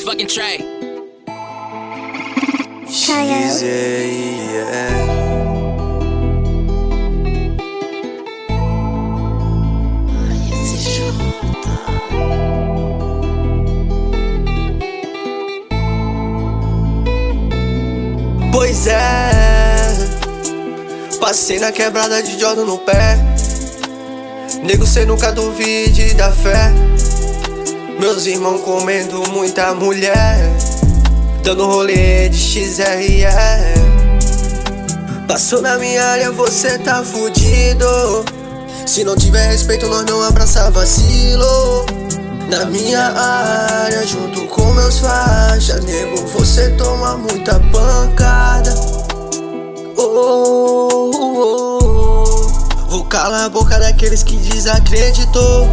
this fucking track. Pois é, passei na quebrada de Jordan no pé. Nego, cê nunca duvide da fé. Meus irmãos comendo muita mulher, dando rolê de XRE. Passou na minha área, você tá fudido. Se não tiver respeito, nós não abraça vacilo. Na minha área, junto com meus faixa, nego, você toma muita pancada. Vou calar a boca daqueles que desacreditou.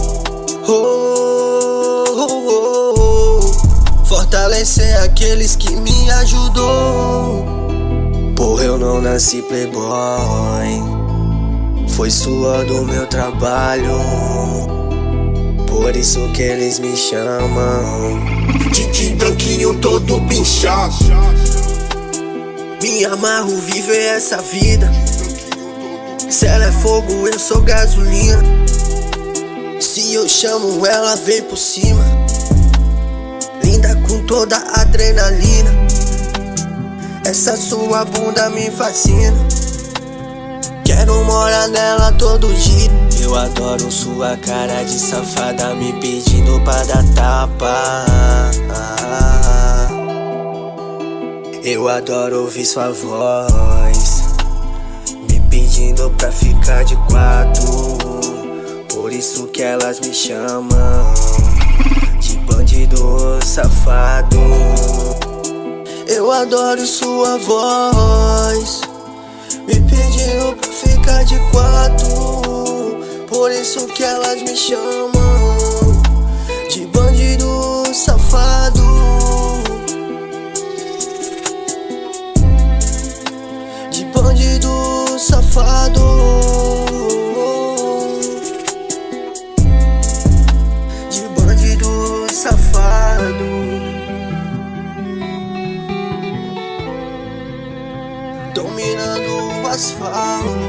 Fortalecer aqueles que me ajudou. Porra, eu não nasci playboy, foi suor do meu trabalho. Por isso que eles me chamam de branquinho todo pinchado. Me amarro viver essa vida. Se ela é fogo, eu sou gasolina. Se eu chamo, ela vem por cima. Linda com toda a adrenalina. Essa sua bunda me fascina. Quero morar nela todo dia. Eu adoro sua cara de safada me pedindo pra dar tapa. Eu adoro ouvir sua voz me pedindo pra ficar de quatro. Por isso que elas me chamam de bandido safado. Eu adoro sua voz me pedindo pra ficar de quatro. Por isso que elas me chamam de bandido safado. De bandido safado. De bandido safado. Dominando o asfalto.